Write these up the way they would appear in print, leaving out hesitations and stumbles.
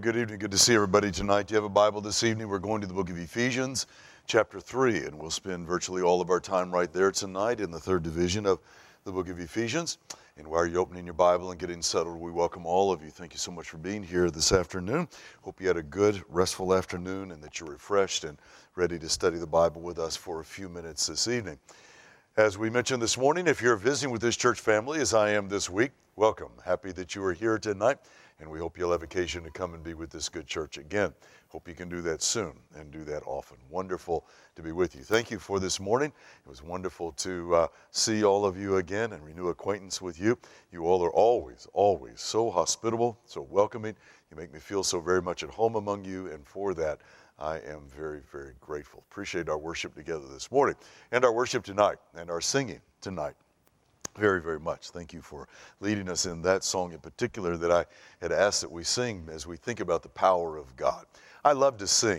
good evening. Good to see everybody tonight. Do you have a Bible this evening? We're going to the book of Ephesians, chapter 3, and we'll spend virtually all of our time right there tonight in the third division of the book of Ephesians. And while you're opening your Bible and getting settled, we welcome all of you. Thank you so much for being here this afternoon. Hope you had a good, restful afternoon and that you're refreshed and ready to study the Bible with us for a few minutes this evening. As we mentioned this morning, if you're visiting with this church family, as I am this week, welcome. Happy that you are here tonight, and we hope you'll have occasion to come and be with this good church again. Hope you can do that soon and do that often. Wonderful to be with you. Thank you for this morning. It was wonderful to see all of you again and renew acquaintance with you. You all are always, always so hospitable, so welcoming. You make me feel so very much at home among you, and for that, I am very, very grateful. Appreciate our worship together this morning and our worship tonight and our singing tonight. Very, very much. Thank you for leading us in that song in particular that I had asked that we sing as we think about the power of God. I love to sing.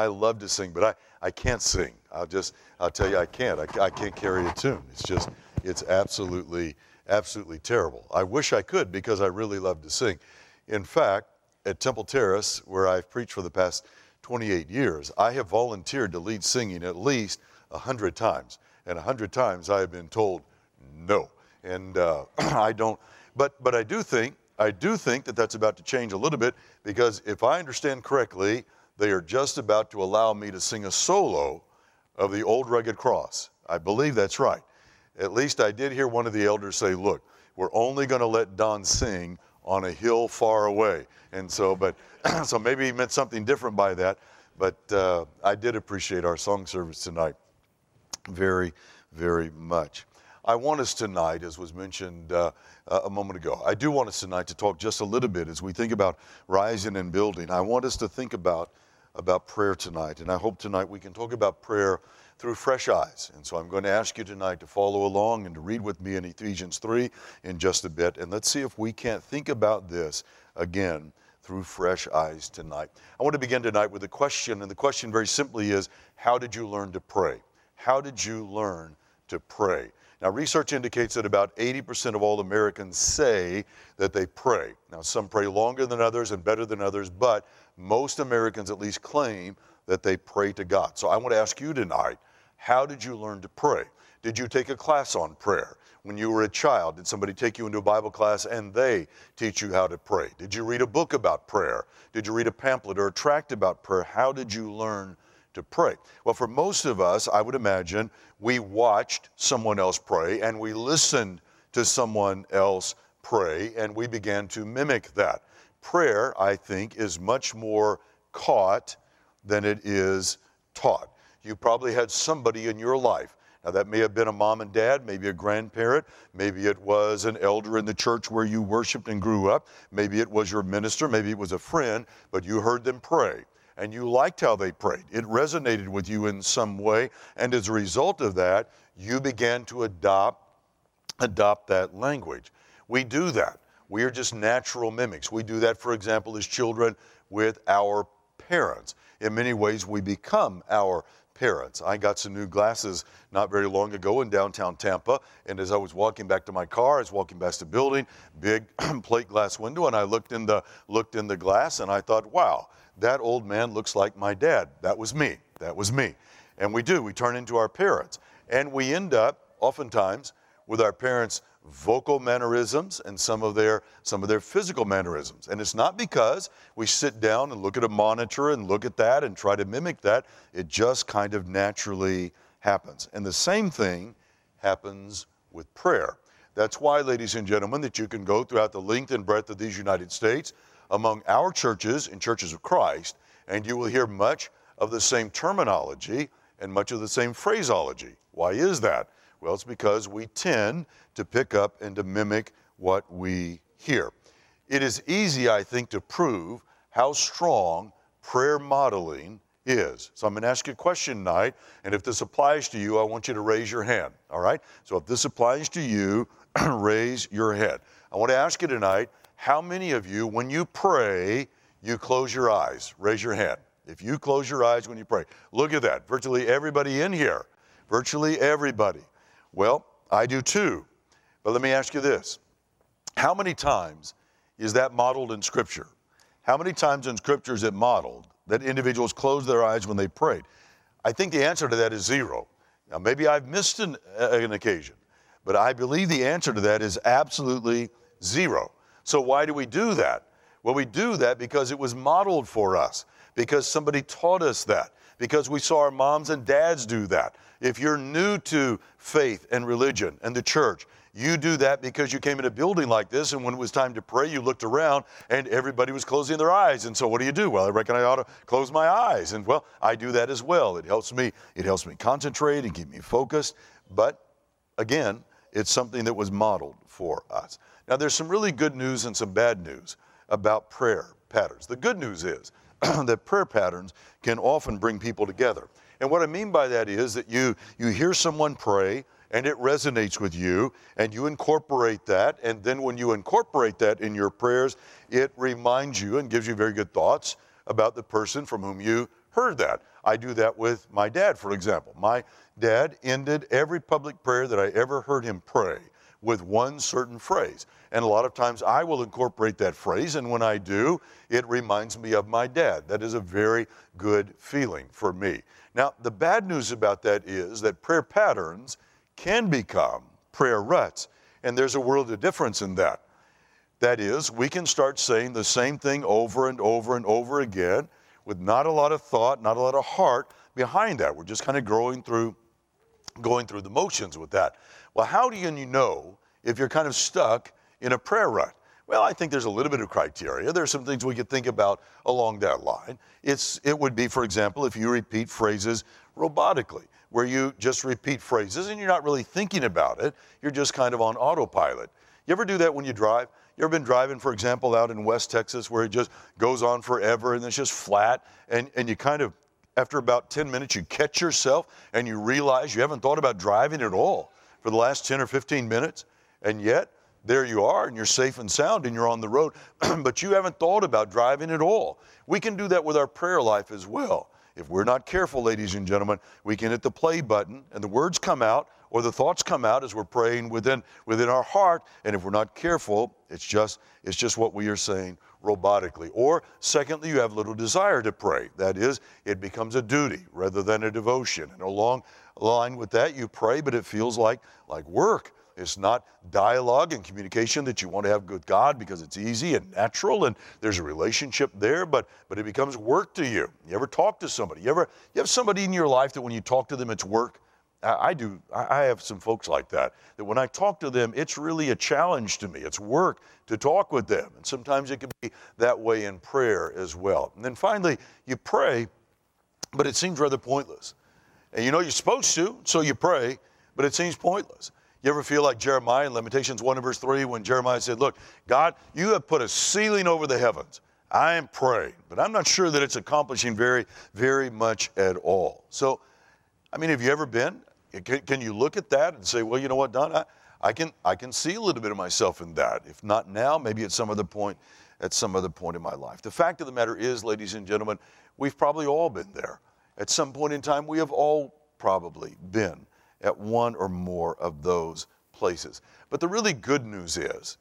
But I can't sing. I'll tell you I can't. I can't carry a tune. It's absolutely terrible. I wish I could because I really love to sing. In fact, at Temple Terrace, where I've preached for the past 28 years, I have volunteered to lead singing at least 100 times. And 100 times I have been told no. And I don't, but I do think that that's about to change a little bit, because if I understand correctly, they are just about to allow me to sing a solo of the Old Rugged Cross. I believe that's right. At least I did hear one of the elders say, look, we're only going to let Don sing on a hill far away. And so, so maybe he meant something different by that. But I did appreciate our song service tonight very, very much. I want us tonight, as was mentioned a moment ago, I do want us tonight to talk just a little bit as we think about rising and building. I want us to think about prayer tonight, and I hope tonight we can talk about prayer through fresh eyes. And so I'm going to ask you tonight to follow along and to read with me in Ephesians 3 in just a bit, and let's see if we can't think about this again through fresh eyes tonight. I want to begin tonight with a question, and the question very simply is, how did you learn to pray? How did you learn to pray? Now, research indicates that about 80% of all Americans say that they pray. Now, some pray longer than others and better than others, but most Americans at least claim that they pray to God. So I want to ask you tonight, how did you learn to pray? Did you take a class on prayer? When you were a child, did somebody take you into a Bible class and they teach you how to pray? Did you read a book about prayer? Did you read a pamphlet or a tract about prayer? How did you learn to pray? Well, for most of us, I would imagine we watched someone else pray and we listened to someone else pray and we began to mimic that. Prayer, I think, is much more caught than it is taught. You probably had somebody in your life. Now, that may have been a mom and dad, maybe a grandparent, maybe it was an elder in the church where you worshiped and grew up, maybe it was your minister, maybe it was a friend, but you heard them pray. And you liked how they prayed. It resonated with you in some way. And as a result of that, you began to adopt that language. We do that. We are just natural mimics. We do that, for example, as children with our parents. In many ways, we become our parents. I got some new glasses not very long ago in downtown Tampa, and as I was walking back to my car, I was walking past the building, big plate glass window, and I looked in the glass, and I thought, wow, that old man looks like my dad. That was me. And we turn into our parents. And we end up, oftentimes, with our parents' vocal mannerisms and some of their physical mannerisms. And it's not because we sit down and look at a monitor and look at that and try to mimic that. It just kind of naturally happens. And the same thing happens with prayer. That's why, ladies and gentlemen, that you can go throughout the length and breadth of these United States among our churches and churches of Christ, and you will hear much of the same terminology and much of the same phraseology. Why is that? Well, it's because we tend to pick up and to mimic what we hear. It is easy, I think, to prove how strong prayer modeling is. So I'm going to ask you a question tonight, and if this applies to you, I want you to raise your hand, all right? So if this applies to you, raise your head. I want to ask you tonight, how many of you, when you pray, you close your eyes? Raise your hand. If you close your eyes when you pray. Look at that. Virtually everybody in here. Virtually everybody. Well, I do too. But let me ask you this. How many times is that modeled in Scripture? How many times in Scripture is it modeled that individuals closed their eyes when they prayed? I think the answer to that is zero. Now, maybe I've missed an occasion, but I believe the answer to that is absolutely zero. So why do we do that? Well, we do that because it was modeled for us, because somebody taught us that, because we saw our moms and dads do that. If you're new to faith and religion and the church, you do that because you came in a building like this, and when it was time to pray, you looked around and everybody was closing their eyes. And so what do? Well, I reckon I ought to close my eyes. And well, I do that as well. It helps me concentrate and keep me focused. But again, it's something that was modeled for us. Now, there's some really good news and some bad news about prayer patterns. The good news is that prayer patterns can often bring people together. And what I mean by that is that you hear someone pray, and it resonates with you, and you incorporate that, and then when you incorporate that in your prayers, it reminds you and gives you very good thoughts about the person from whom you heard that. I do that with my dad, for example. My dad ended every public prayer that I ever heard him pray with one certain phrase. And a lot of times I will incorporate that phrase, and when I do, it reminds me of my dad. That is a very good feeling for me. Now, the bad news about that is that prayer patterns can become prayer ruts, and there's a world of difference in that. That is, we can start saying the same thing over and over and over again with not a lot of thought, not a lot of heart behind that. We're just kind of going through the motions with that. Well, how do you know if you're kind of stuck in a prayer rut? Well, I think there's a little bit of criteria. There's some things we could think about along that line. It would be, for example, if you repeat phrases robotically, where you just repeat phrases and you're not really thinking about it. You're just kind of on autopilot. You ever do that when you drive? You ever been driving, for example, out in West Texas where it just goes on forever and it's just flat, and you kind of, after about 10 minutes, you catch yourself and you realize you haven't thought about driving at all for the last 10 or 15 minutes, and yet there you are and you're safe and sound and you're on the road, but you haven't thought about driving at all. We can do that with our prayer life as well. If we're not careful, ladies and gentlemen, we can hit the play button and the words come out or the thoughts come out as we're praying within our heart. And if we're not careful, it's just what we are saying robotically. Or secondly, you have little desire to pray. That is, it becomes a duty rather than a devotion. And along the line with that, you pray, but it feels like work. It's not dialogue and communication that you want to have with God because it's easy and natural and there's a relationship there, but it becomes work to you. You ever talk to somebody? You have somebody in your life that when you talk to them, it's work? I do. I have some folks like that when I talk to them, it's really a challenge to me. It's work to talk with them. And sometimes it can be that way in prayer as well. And then finally, you pray, but it seems rather pointless. And you know you're supposed to, so you pray, but it seems pointless. You ever feel like Jeremiah in Lamentations 1 and verse 3 when Jeremiah said, look, God, you have put a ceiling over the heavens. I am praying, but I'm not sure that it's accomplishing very, very much at all. So, I mean, have you ever been? Can you look at that and say, well, you know what, Don, I can see a little bit of myself in that. If not now, maybe at some other point in my life. The fact of the matter is, ladies and gentlemen, we've probably all been there. At some point in time, we have all probably been at one or more of those places. But the really good news is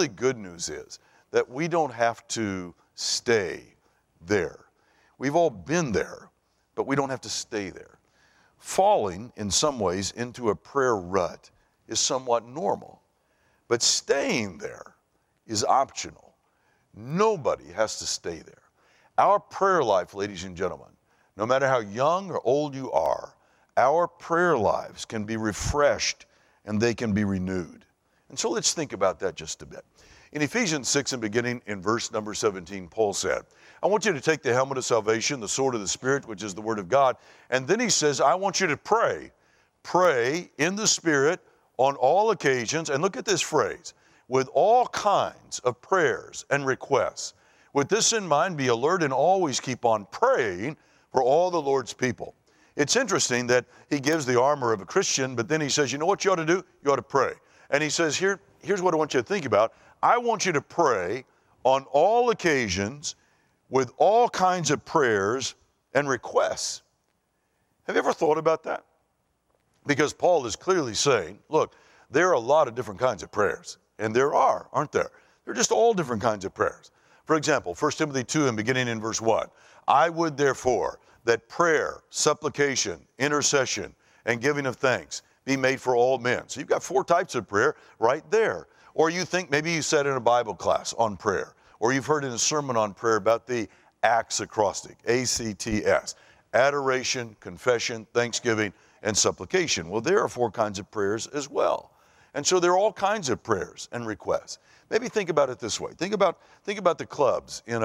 that we don't have to stay there. We've all been there, but we don't have to stay there. Falling, in some ways, into a prayer rut is somewhat normal, but staying there is optional. Nobody has to stay there. Our prayer life, ladies and gentlemen, no matter how young or old you are, our prayer lives can be refreshed and they can be renewed. And so let's think about that just a bit. In Ephesians 6 and beginning in verse number 17, Paul said, I want you to take the helmet of salvation, the sword of the Spirit, which is the word of God. And then he says, I want you to pray. Pray in the Spirit on all occasions. And look at this phrase, with all kinds of prayers and requests. With this in mind, be alert and always keep on praying for all the Lord's people. It's interesting that he gives the armor of a Christian, but then he says, you know what you ought to do? You ought to pray. And he says, here's what I want you to think about. I want you to pray on all occasions with all kinds of prayers and requests. Have you ever thought about that? Because Paul is clearly saying, look, there are a lot of different kinds of prayers. And there are, aren't there? They're just all different kinds of prayers. For example, 1 Timothy 2 and beginning in verse 1, I would therefore that prayer, supplication, intercession, and giving of thanks be made for all men. So you've got 4 types of prayer right there. Or you think maybe you said in a Bible class on prayer, or you've heard in a sermon on prayer about the ACTS acrostic, ACTS, adoration, confession, thanksgiving, and supplication. Well, there are 4 kinds of prayers as well. And so there are all kinds of prayers and requests. Maybe think about it this way. Think about the clubs in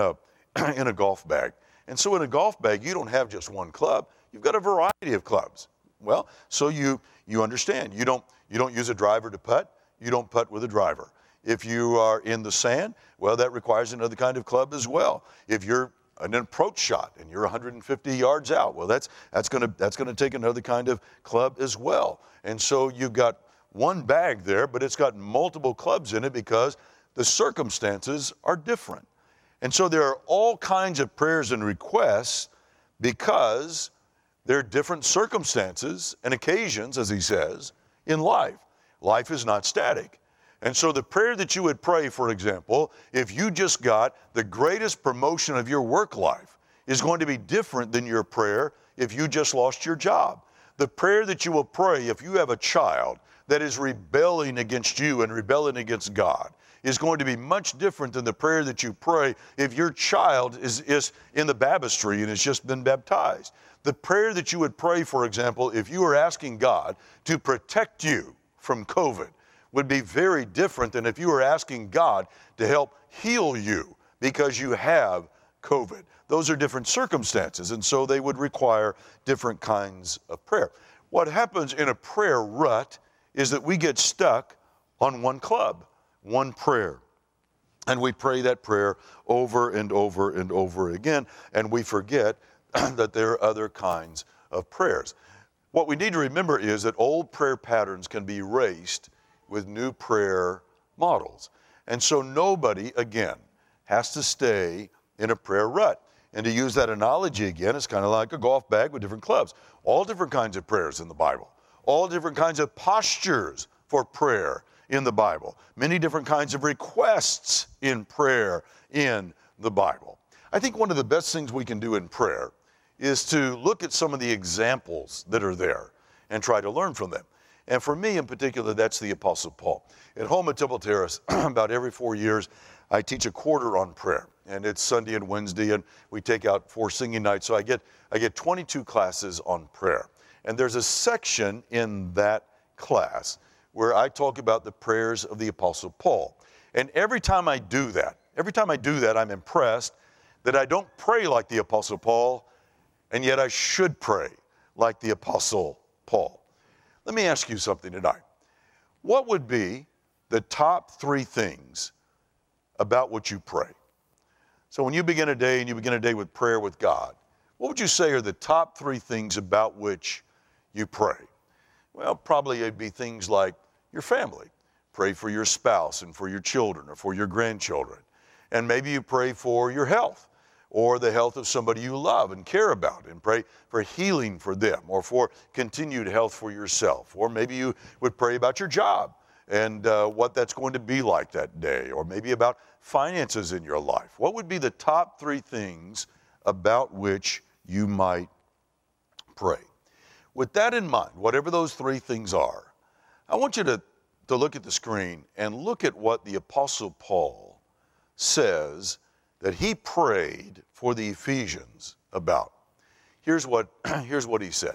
a golf bag. And so in a golf bag, you don't have just one club. You've got a variety of clubs. Well, so you understand. You don't use a driver to putt. You don't putt with a driver. If you are in the sand, well, that requires another kind of club as well. If you're an approach shot and you're 150 yards out, well, that's going to take another kind of club as well. And so you've got one bag there, but it's got multiple clubs in it because the circumstances are different. And so there are all kinds of prayers and requests because there are different circumstances and occasions, as he says, in life. Life is not static. And so the prayer that you would pray, for example, if you just got the greatest promotion of your work life, is going to be different than your prayer if you just lost your job. The prayer that you will pray if you have a child that is rebelling against you and rebelling against God is going to be much different than the prayer that you pray if your child is in the baptistry and has just been baptized. The prayer that you would pray, for example, if you were asking God to protect you from COVID would be very different than if you were asking God to help heal you because you have COVID. Those are different circumstances, and so they would require different kinds of prayer. What happens in a prayer rut is that we get stuck on one club, one prayer. And we pray that prayer over and over and over again, and we forget that there are other kinds of prayers. What we need to remember is that old prayer patterns can be erased with new prayer models. And so nobody, again, has to stay in a prayer rut. And to use that analogy again, it's kind of like a golf bag with different clubs. All different kinds of prayers in the Bible. All different kinds of postures for prayer in the Bible. Many different kinds of requests in prayer in the Bible. I think one of the best things we can do in prayer is to look at some of the examples that are there and try to learn from them. And for me in particular, that's the Apostle Paul. At home at Temple Terrace, about every 4 years, I teach a quarter on prayer. And it's Sunday and Wednesday, and we take out 4 singing nights. So I get 22 classes on prayer. And there's a section in that class where I talk about the prayers of the Apostle Paul. And every time I do that, I'm impressed that I don't pray like the Apostle Paul, and yet I should pray like the Apostle Paul. Let me ask you something tonight. What would be the top 3 things about what you pray? So when you begin a day and you begin a day with prayer with God, what would you say are the top 3 things about which you pray? Well, probably it'd be things like your family. Pray for your spouse and for your children or for your grandchildren. And maybe you pray for your health or the health of somebody you love and care about, and pray for healing for them or for continued health for yourself. Or maybe you would pray about your job and what that's going to be like that day, or maybe about finances in your life. What would be the top 3 things about which you might pray? With that in mind, whatever those 3 things are, I want you to look at the screen and look at what the Apostle Paul says that he prayed for the Ephesians about. Here's what he said.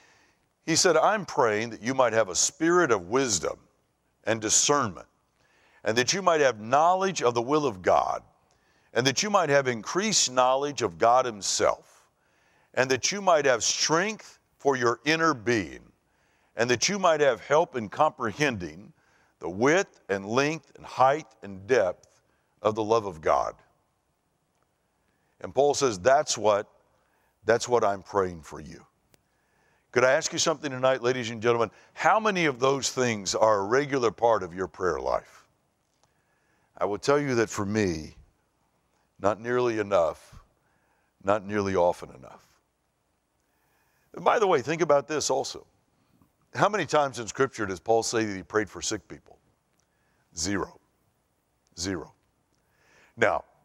He said, I'm praying that you might have a spirit of wisdom and discernment, and that you might have knowledge of the will of God, and that you might have increased knowledge of God himself, and that you might have strength for your inner being, and that you might have help in comprehending the width and length and height and depth of the love of God. And Paul says, that's what I'm praying for you. Could I ask you something tonight, ladies and gentlemen? How many of those things are a regular part of your prayer life? I will tell you that for me, not nearly enough, not nearly often enough. And by the way, think about this also. How many times in Scripture does Paul say that he prayed for sick people? 0. Now,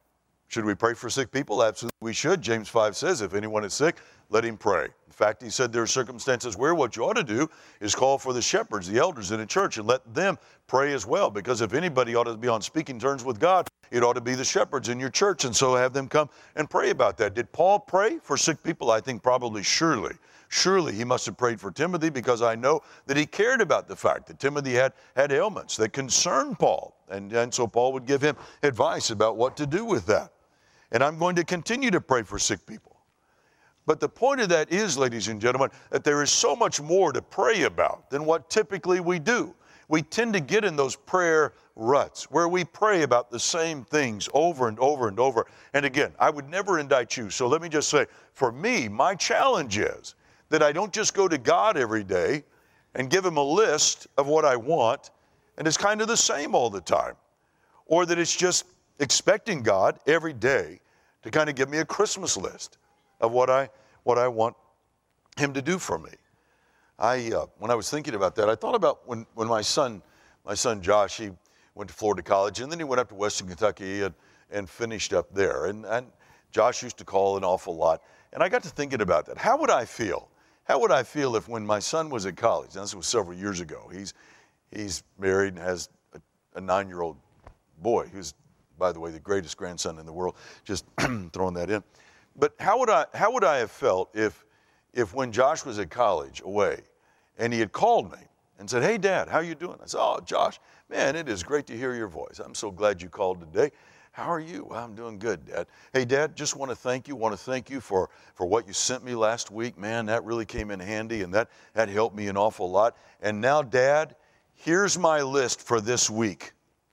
Should we pray for sick people? Absolutely we should. James 5 says, if anyone is sick, let him pray. In fact, he said there are circumstances where what you ought to do is call for the shepherds, the elders in a church, and let them pray as well. Because if anybody ought to be on speaking terms with God, it ought to be the shepherds in your church. And so have them come and pray about that. Did Paul pray for sick people? I think probably surely. Surely he must have prayed for Timothy, because I know that he cared about the fact that Timothy had ailments that concerned Paul. And so Paul would give him advice about what to do with that. And I'm going to continue to pray for sick people. But the point of that is, ladies and gentlemen, that there is so much more to pray about than what typically we do. We tend to get in those prayer ruts where we pray about the same things over and over and over. And again, I would never indict you. So let me just say, for me, my challenge is that I don't just go to God every day and give him a list of what I want, and it's kind of the same all the time. Or that it's just expecting God every day to kind of give me a Christmas list of what I want him to do for me. When I was thinking about that, I thought about when my son Josh, he went to Florida College, and then he went up to Western Kentucky and finished up there. And Josh used to call an awful lot. And I got to thinking about that. How would I feel? How would I feel if when my son was at college, and this was several years ago, he's married and has a 9-year-old boy who's, by the way, the greatest grandson in the world, just throwing that in. But how would I have felt if when Josh was at college away and he had called me and said, "Hey, Dad, how you doing?" I said, "Oh, Josh, man, it is great to hear your voice. I'm so glad you called today. How are you?" "Well, I'm doing good, Dad." "Hey, Dad, just want to thank you for what you sent me last week. Man, that really came in handy, and that helped me an awful lot. And now, Dad, here's my list for this week."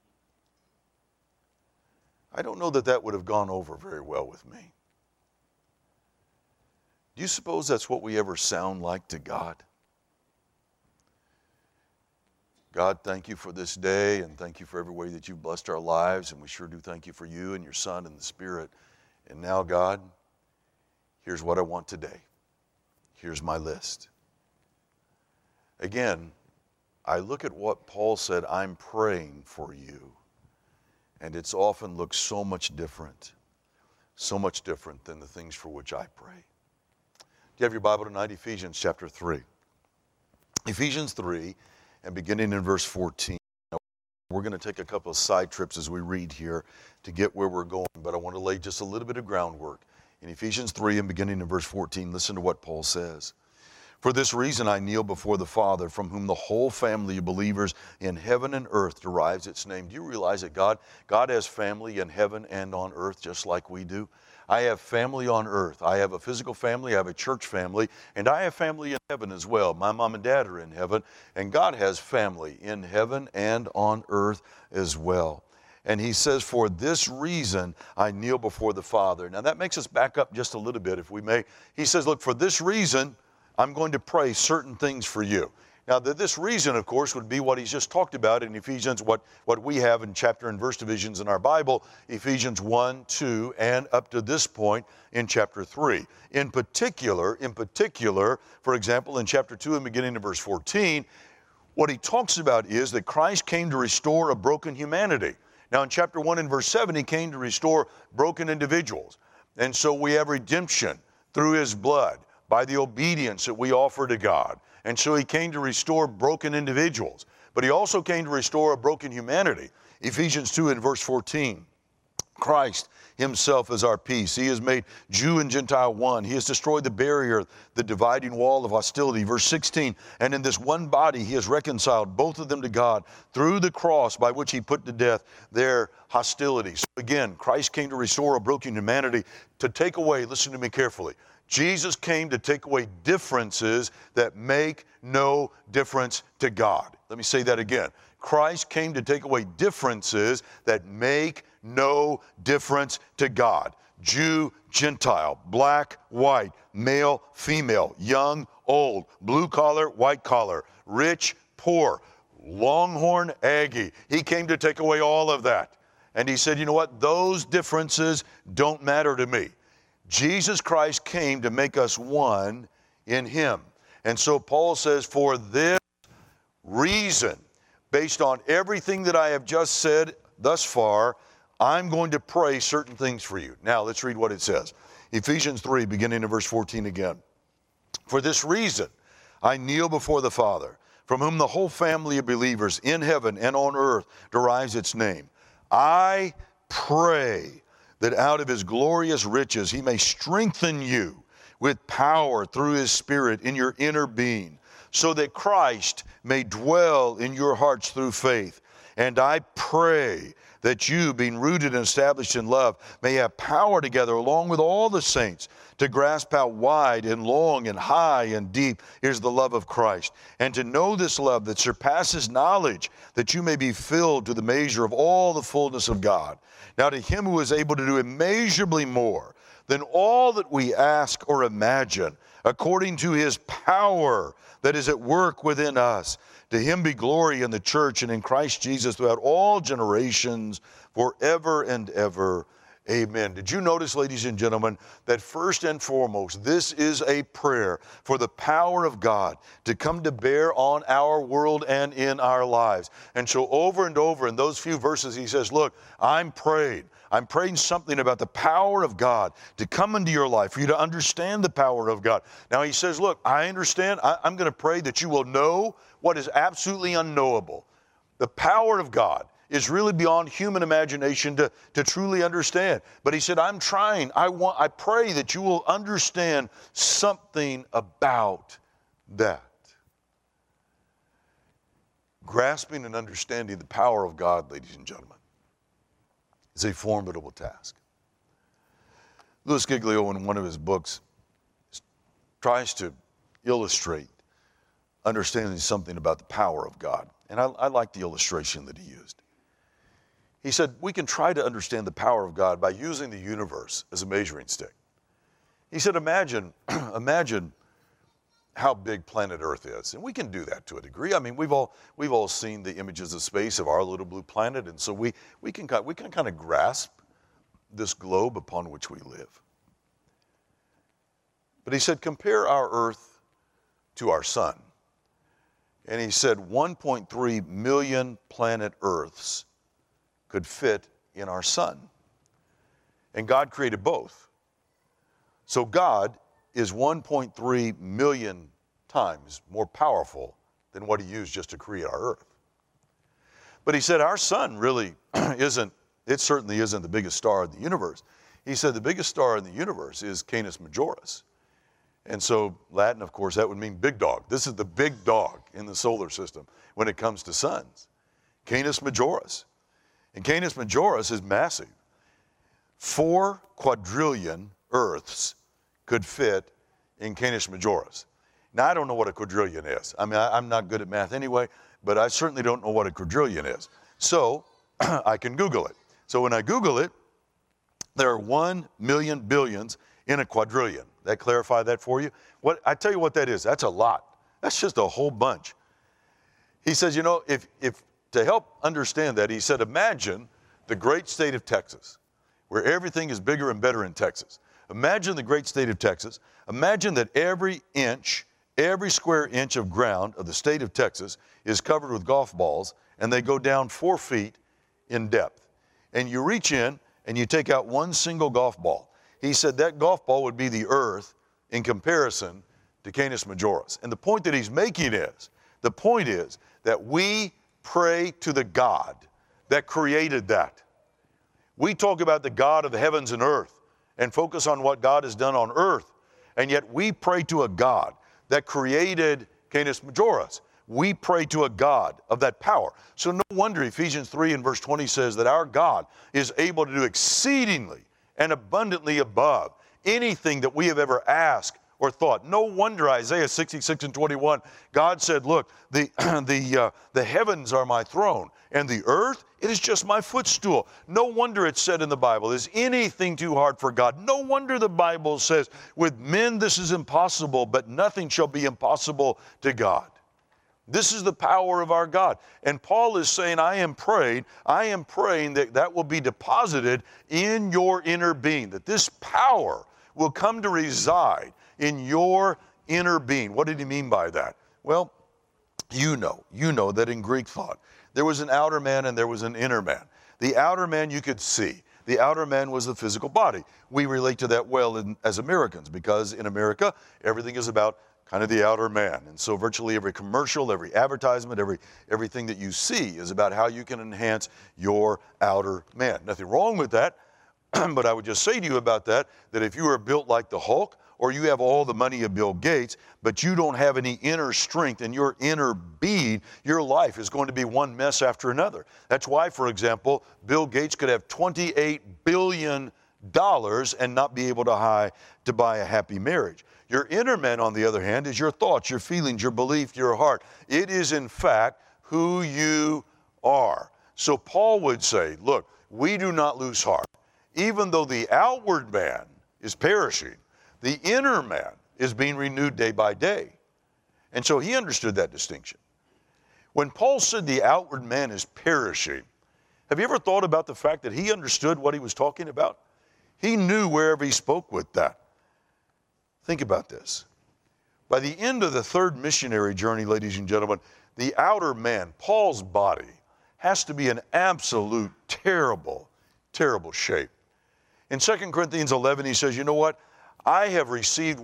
I don't know that would have gone over very well with me. Do you suppose that's what we ever sound like to God? God, thank you for this day, and thank you for every way that you've blessed our lives, and we sure do thank you for you and your Son and the Spirit. And now, God, here's what I want today. Here's my list. Again, I look at what Paul said, "I'm praying for you," and it's often looks so much different than the things for which I pray. Do you have your Bible tonight? Ephesians chapter 3. Ephesians 3, and beginning in verse 14. Now, we're going to take a couple of side trips as we read here to get where we're going, but I want to lay just a little bit of groundwork. In Ephesians 3, and beginning in verse 14, listen to what Paul says. "For this reason I kneel before the Father, from whom the whole family of believers in heaven and earth derives its name." Do you realize that God has family in heaven and on earth just like we do? I have family on earth. I have a physical family, I have a church family, and I have family in heaven as well. My mom and dad are in heaven, and God has family in heaven and on earth as well. And he says, "For this reason I kneel before the Father." Now that makes us back up just a little bit, if we may. He says, look, for this reason I'm going to pray certain things for you. Now, this reason, of course, would be what he's just talked about in Ephesians, what we have in chapter and verse divisions in our Bible, Ephesians 1, 2, and up to this point in chapter 3. In particular, for example, in chapter 2 and beginning of verse 14, what he talks about is that Christ came to restore a broken humanity. Now, in chapter 1 and verse 7, he came to restore broken individuals. And so we have redemption through his blood by the obedience that we offer to God. And so he came to restore broken individuals, but he also came to restore a broken humanity. Ephesians 2 and verse 14, Christ himself is our peace. He has made Jew and Gentile one. He has destroyed the barrier, the dividing wall of hostility. Verse 16, and in this one body he has reconciled both of them to God through the cross by which he put to death their hostility. So again, Christ came to restore a broken humanity, to take away, listen to me carefully, Jesus came to take away differences that make no difference to God. Let me say that again. Christ came to take away differences that make no difference to God. Jew, Gentile, black, white, male, female, young, old, blue collar, white collar, rich, poor, Longhorn, Aggie. He came to take away all of that. And he said, you know what? Those differences don't matter to me. Jesus Christ came to make us one in him. And so Paul says, for this reason, based on everything that I have just said thus far, I'm going to pray certain things for you. Now, let's read what it says. Ephesians 3, beginning in verse 14 again. For this reason, I kneel before the Father, from whom the whole family of believers in heaven and on earth derives its name. I pray that out of his glorious riches he may strengthen you with power through his Spirit in your inner being, so that Christ may dwell in your hearts through faith. And I pray that you, being rooted and established in love, may have power together along with all the saints to grasp how wide and long and high and deep is the love of Christ, and to know this love that surpasses knowledge, that you may be filled to the measure of all the fullness of God. Now to him who is able to do immeasurably more than all that we ask or imagine, according to his power that is at work within us, to him be glory in the church and in Christ Jesus throughout all generations, forever and ever. Amen. Did you notice, ladies and gentlemen, that first and foremost, this is a prayer for the power of God to come to bear on our world and in our lives. And so over and over in those few verses, he says, look, I'm praying something about the power of God to come into your life, for you to understand the power of God. Now he says, look, I understand. I'm going to pray that you will know what is absolutely unknowable. The power of God is really beyond human imagination to truly understand. But he said, I'm trying. I pray that you will understand something about that. Grasping and understanding the power of God, ladies and gentlemen, is a formidable task. Louis Giglio, in one of his books, tries to illustrate understanding something about the power of God. And I like the illustration that he used. He said, we can try to understand the power of God by using the universe as a measuring stick. He said, imagine how big planet Earth is. And we can do that to a degree. I mean, we've all seen the images of space of our little blue planet. And so we can kind of grasp this globe upon which we live. But he said, compare our Earth to our sun. And he said 1.3 million planet Earths could fit in our sun. And God created both. So God is 1.3 million times more powerful than what he used just to create our Earth. But he said our sun really certainly isn't the biggest star in the universe. He said the biggest star in the universe is Canis Majoris. And so Latin, of course, that would mean big dog. This is the big dog in the solar system when it comes to suns. Canis Majoris. And Canis Majoris is massive. 4 quadrillion Earths could fit in Canis Majoris. Now, I don't know what a quadrillion is. I mean, I'm not good at math anyway, but I certainly don't know what a quadrillion is. So I can Google it. So when I Google it, there are 1 million billions in a quadrillion. That clarify that for you? I tell you what that is. That's a lot. That's just a whole bunch. He says, if to help understand that, he said, imagine the great state of Texas, where everything is bigger and better in Texas. Imagine the great state of Texas. Imagine that every square inch of ground of the state of Texas is covered with golf balls, and they go down 4 feet in depth. And you reach in and you take out one single golf ball. He said that golf ball would be the Earth in comparison to Canis Majoris. And the point that he's making is that we pray to the God that created that. We talk about the God of the heavens and earth and focus on what God has done on earth. And yet we pray to a God that created Canis Majoris. We pray to a God of that power. So no wonder Ephesians 3 and verse 20 says that our God is able to do exceedingly and abundantly above anything that we have ever asked or thought. No wonder Isaiah 66 and 21, God said, look, the heavens are my throne, and the earth, it is just my footstool. No wonder it's said in the Bible, is anything too hard for God? No wonder the Bible says, with men this is impossible, but nothing shall be impossible to God. This is the power of our God. And Paul is saying, I am praying that will be deposited in your inner being, that this power will come to reside in your inner being. What did he mean by that? Well, you know that in Greek thought, there was an outer man and there was an inner man. The outer man you could see. The outer man was the physical body. We relate to that well as Americans, because in America, everything is about kind of the outer man. And so virtually every commercial, every advertisement, everything that you see is about how you can enhance your outer man. Nothing wrong with that, but I would just say to you about that if you are built like the Hulk, or you have all the money of Bill Gates, but you don't have any inner strength in your inner being, your life is going to be one mess after another. That's why, for example, Bill Gates could have $28 billion and not be able to buy a happy marriage. Your inner man, on the other hand, is your thoughts, your feelings, your belief, your heart. It is, in fact, who you are. So Paul would say, look, we do not lose heart. Even though the outward man is perishing, the inner man is being renewed day by day. And so he understood that distinction. When Paul said the outward man is perishing, have you ever thought about the fact that he understood what he was talking about? He knew wherever he spoke with that. Think about this. By the end of the third missionary journey, ladies and gentlemen, the outer man, Paul's body, has to be in absolute terrible, terrible shape. In 2 Corinthians 11, he says, you know what? I have received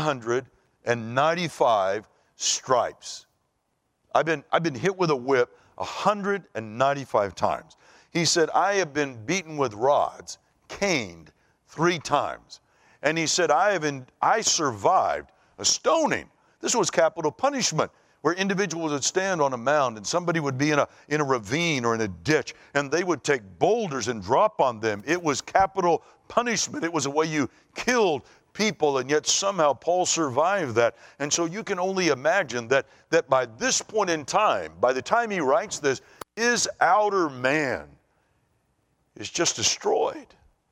195 stripes. I've been hit with a whip 195 times. He said, I have been beaten with rods, caned 3 times. And he said, I survived a stoning. This was capital punishment, where individuals would stand on a mound and somebody would be in a ravine or in a ditch, and they would take boulders and drop on them. It was capital punishment. It was the way you killed people, and yet somehow Paul survived that. And so you can only imagine that by this point in time, by the time he writes this, his outer man is just destroyed.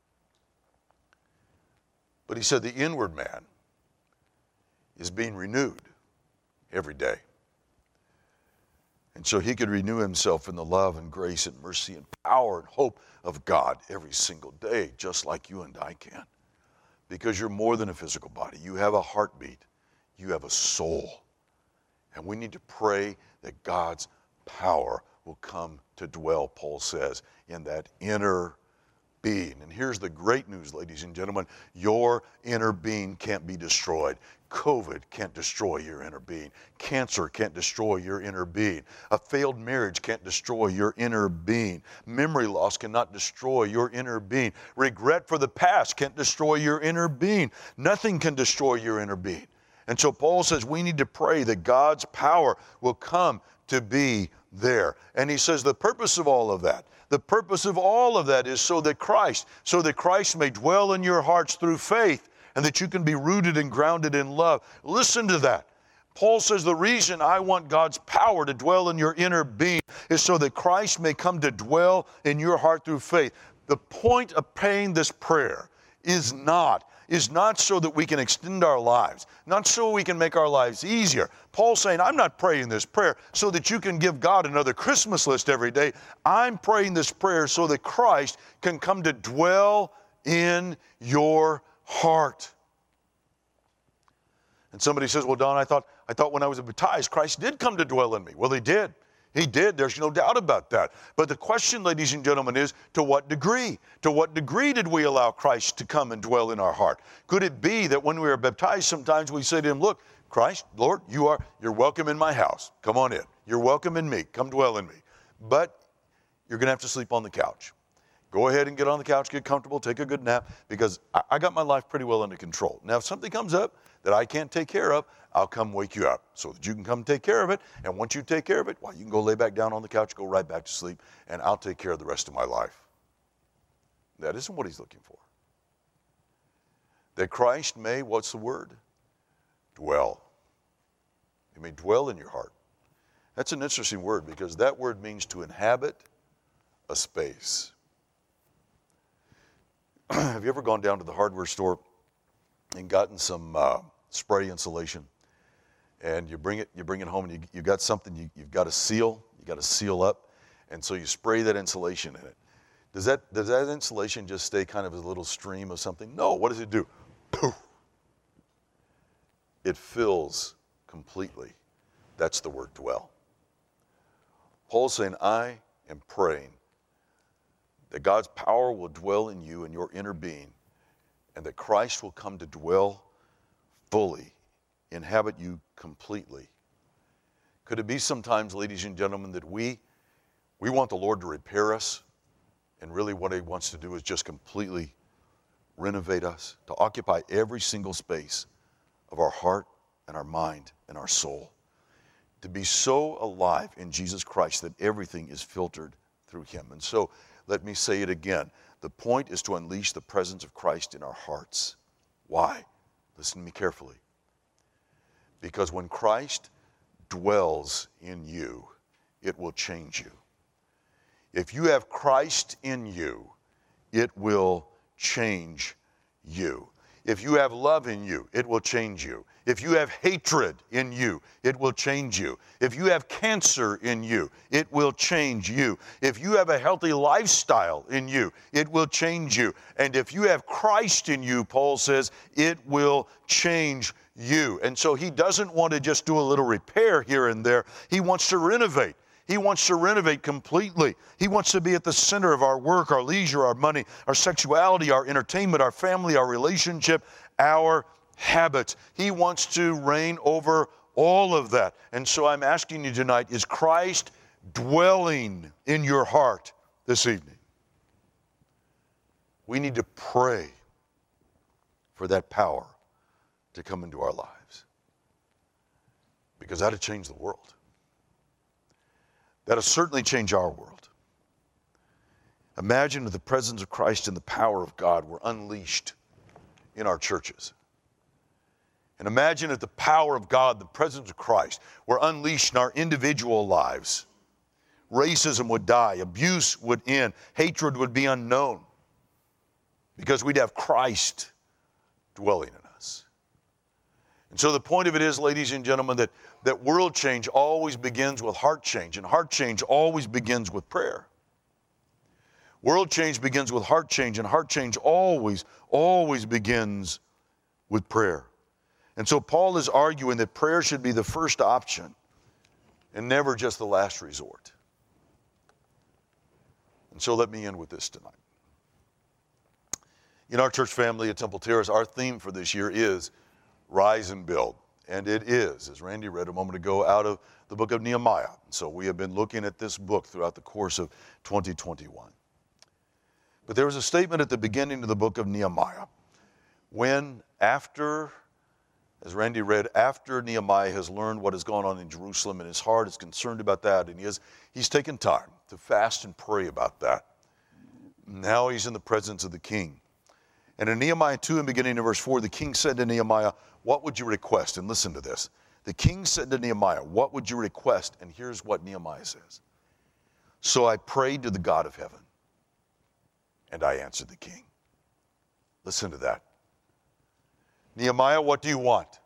But he said the inward man is being renewed every day. And so he could renew himself in the love and grace and mercy and power and hope of God every single day, just like you and I can. Because you're more than a physical body. You have a heartbeat. You have a soul. And we need to pray that God's power will come to dwell, Paul says, in that inner being. And here's the great news, ladies and gentlemen. Your inner being can't be destroyed. COVID can't destroy your inner being. Cancer can't destroy your inner being. A failed marriage can't destroy your inner being. Memory loss cannot destroy your inner being. Regret for the past can't destroy your inner being. Nothing can destroy your inner being. And so Paul says we need to pray that God's power will come to be there. And he says the purpose of all of that, is so that Christ may dwell in your hearts through faith, and that you can be rooted and grounded in love. Listen to that. Paul says the reason I want God's power to dwell in your inner being is so that Christ may come to dwell in your heart through faith. The point of praying this prayer is not so that we can extend our lives, not so we can make our lives easier. Paul's saying, I'm not praying this prayer so that you can give God another Christmas list every day. I'm praying this prayer so that Christ can come to dwell in your heart. And somebody says, well, Don, I thought when I was baptized, Christ did come to dwell in me. Well, he did. He did. There's no doubt about that. But the question, ladies and gentlemen, is to what degree? To what degree did we allow Christ to come and dwell in our heart? Could it be that when we are baptized, sometimes we say to him, look, Christ, Lord, you're welcome in my house. Come on in. You're welcome in me. Come dwell in me. But you're going to have to sleep on the couch. Go ahead and get on the couch, get comfortable, take a good nap, because I got my life pretty well under control. Now, if something comes up that I can't take care of, I'll come wake you up so that you can come take care of it. And once you take care of it, you can go lay back down on the couch, go right back to sleep, and I'll take care of the rest of my life. That isn't what he's looking for. That Christ may, what's the word? Dwell. He may dwell in your heart. That's an interesting word, because that word means to inhabit a space. Have you ever gone down to the hardware store and gotten some spray insulation, and you bring it home, and you got something you've got to seal, up, and so you spray that insulation in it. Does that insulation just stay kind of a little stream of something? No. What does it do? Poof. It fills completely. That's the word dwell. Paul's saying, I am praying that God's power will dwell in you and your inner being, and that Christ will come to dwell fully, inhabit you completely. Could it be sometimes, ladies and gentlemen, that we want the Lord to repair us, and really what he wants to do is just completely renovate us, to occupy every single space of our heart and our mind and our soul, to be so alive in Jesus Christ that everything is filtered through him. And so let me say it again. The point is to unleash the presence of Christ in our hearts. Why? Listen to me carefully. Because when Christ dwells in you, it will change you. If you have Christ in you, it will change you. If you have love in you, it will change you. If you have hatred in you, it will change you. If you have cancer in you, it will change you. If you have a healthy lifestyle in you, it will change you. And if you have Christ in you, Paul says, it will change you. And so he doesn't want to just do a little repair here and there. He wants to renovate. He wants to renovate completely. He wants to be at the center of our work, our leisure, our money, our sexuality, our entertainment, our family, our relationship, our habits. He wants to reign over all of that. And so I'm asking you tonight, is Christ dwelling in your heart this evening? We need to pray for that power to come into our lives, because that'll change the world. That'll certainly change our world. Imagine if the presence of Christ and the power of God were unleashed in our churches. And imagine if the power of God, the presence of Christ, were unleashed in our individual lives. Racism would die, abuse would end, hatred would be unknown, because we'd have Christ dwelling in us. And so the point of it is, ladies and gentlemen, that world change always begins with heart change, and heart change always begins with prayer. World change begins with heart change, and heart change always begins with prayer. And so Paul is arguing that prayer should be the first option and never just the last resort. And so let me end with this tonight. In our church family at Temple Terrace, our theme for this year is Rise and Build. And it is, as Randy read a moment ago, out of the book of Nehemiah. So we have been looking at this book throughout the course of 2021. But there was a statement at the beginning of the book of Nehemiah when, after, as Randy read, after Nehemiah has learned what has gone on in Jerusalem and his heart is concerned about that, and he's taken time to fast and pray about that. Now he's in the presence of the king. And in Nehemiah 2, and beginning in verse 4, the king said to Nehemiah, "What would you request?" And listen to this. The king said to Nehemiah, "What would you request?" And here's what Nehemiah says. "So I prayed to the God of heaven, and I answered the king." Listen to that. Nehemiah, what do you want?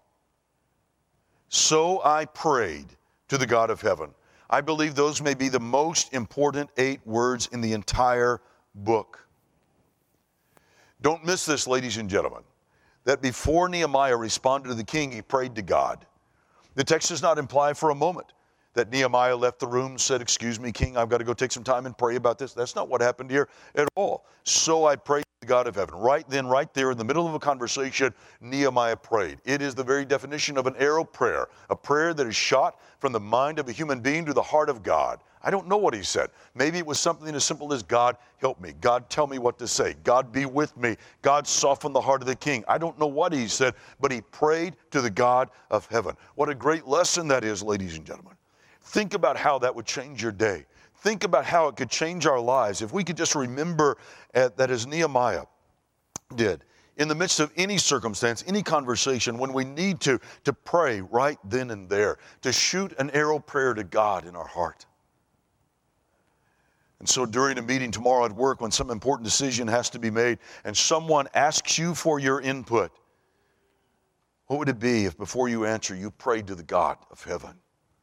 "So I prayed to the God of heaven." I believe those may be the most important 8 words in the entire book. Don't miss this, ladies and gentlemen, that before Nehemiah responded to the king, he prayed to God. The text does not imply for a moment that Nehemiah left the room and said, "Excuse me, king, I've got to go take some time and pray about this." That's not what happened here at all. "So I prayed to the God of heaven." Right then, right there, in the middle of a conversation, Nehemiah prayed. It is the very definition of an arrow prayer, a prayer that is shot from the mind of a human being to the heart of God. I don't know what he said. Maybe it was something as simple as, "God, help me. God, tell me what to say. God, be with me. God, soften the heart of the king." I don't know what he said, but he prayed to the God of heaven. What a great lesson that is, ladies and gentlemen. Think about how that would change your day. Think about how it could change our lives if we could just remember that, as Nehemiah did, in the midst of any circumstance, any conversation, when we need to pray right then and there, to shoot an arrow prayer to God in our heart. And so during a meeting tomorrow at work, when some important decision has to be made and someone asks you for your input, what would it be if before you answer, you prayed to the God of heaven?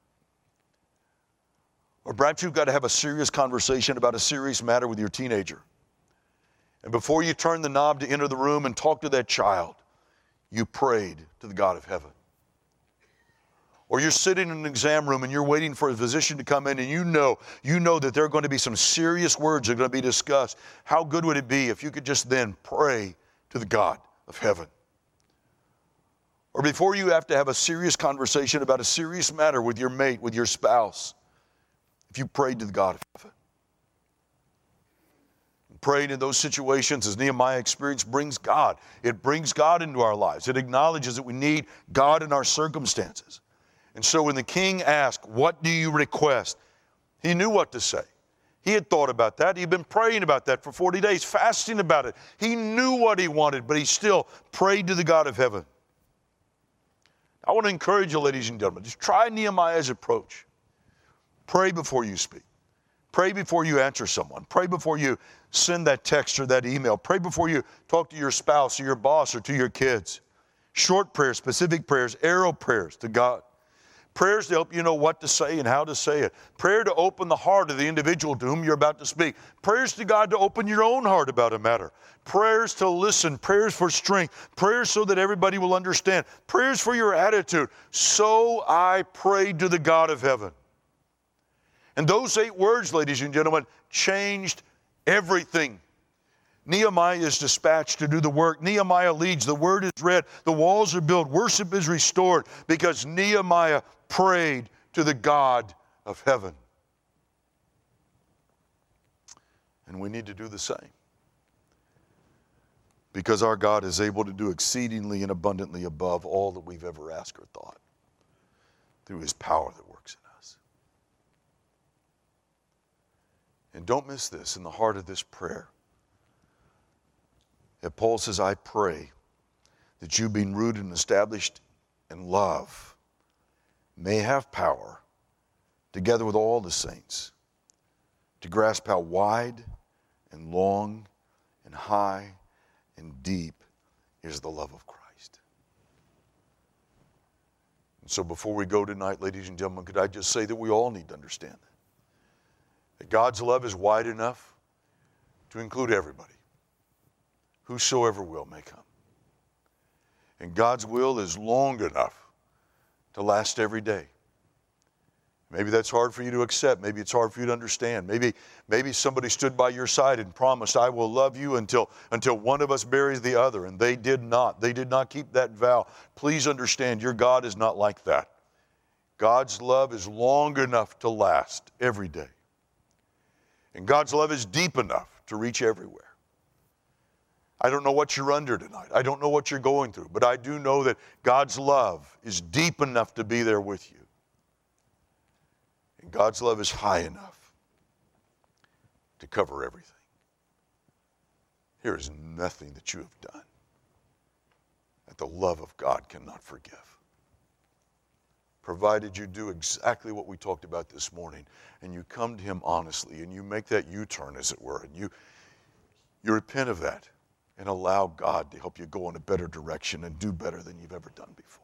Or perhaps you've got to have a serious conversation about a serious matter with your teenager. And before you turn the knob to enter the room and talk to that child, you prayed to the God of heaven. Or you're sitting in an exam room and you're waiting for a physician to come in, and you know that there are going to be some serious words that are going to be discussed. How good would it be if you could just then pray to the God of heaven? Or before you have to have a serious conversation about a serious matter with your mate, with your spouse, if you prayed to the God of heaven. Praying in those situations, as Nehemiah experienced, brings God. It brings God into our lives. It acknowledges that we need God in our circumstances. And so when the king asked, "What do you request?" he knew what to say. He had thought about that. He'd been praying about that for 40 days, fasting about it. He knew what he wanted, but he still prayed to the God of heaven. I want to encourage you, ladies and gentlemen, just try Nehemiah's approach. Pray before you speak. Pray before you answer someone. Pray before you send that text or that email. Pray before you talk to your spouse or your boss or to your kids. Short prayers, specific prayers, arrow prayers to God. Prayers to help you know what to say and how to say it. Prayer to open the heart of the individual to whom you're about to speak. Prayers to God to open your own heart about a matter. Prayers to listen. Prayers for strength. Prayers so that everybody will understand. Prayers for your attitude. So I prayed to the God of heaven. And those 8 words, ladies and gentlemen, changed everything. Nehemiah is dispatched to do the work. Nehemiah leads. The word is read. The walls are built. Worship is restored because Nehemiah prayed to the God of heaven. And we need to do the same. Because our God is able to do exceedingly and abundantly above all that we've ever asked or thought through his power that works in us. And don't miss this in the heart of this prayer. That Paul says, I pray that you, being rooted and established in love, may have power, together with all the saints, to grasp how wide and long and high and deep is the love of Christ. And so before we go tonight, ladies and gentlemen, could I just say that we all need to understand that God's love is wide enough to include everybody. Whosoever will may come. And God's will is long enough to last every day. Maybe that's hard for you to accept. Maybe it's hard for you to understand. Maybe somebody stood by your side and promised, I will love you until one of us buries the other. And they did not. They did not keep that vow. Please understand, your God is not like that. God's love is long enough to last every day. And God's love is deep enough to reach everywhere. I don't know what you're under tonight. I don't know what you're going through, but I do know that God's love is deep enough to be there with you. And God's love is high enough to cover everything. There is nothing that you have done that the love of God cannot forgive. Provided you do exactly what we talked about this morning, and you come to him honestly, and you make that U-turn, as it were, and you repent of that. And allow God to help you go in a better direction and do better than you've ever done before.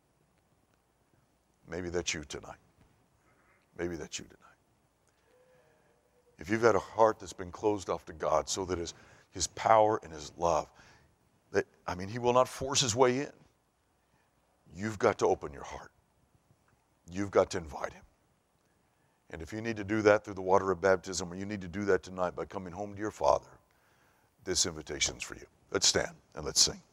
Maybe that's you tonight. Maybe that's you tonight. If you've had a heart that's been closed off to God so that his power and his love, he will not force his way in. You've got to open your heart. You've got to invite him. And if you need to do that through the water of baptism, or you need to do that tonight by coming home to your Father, this invitation's for you. Let's stand and let's sing.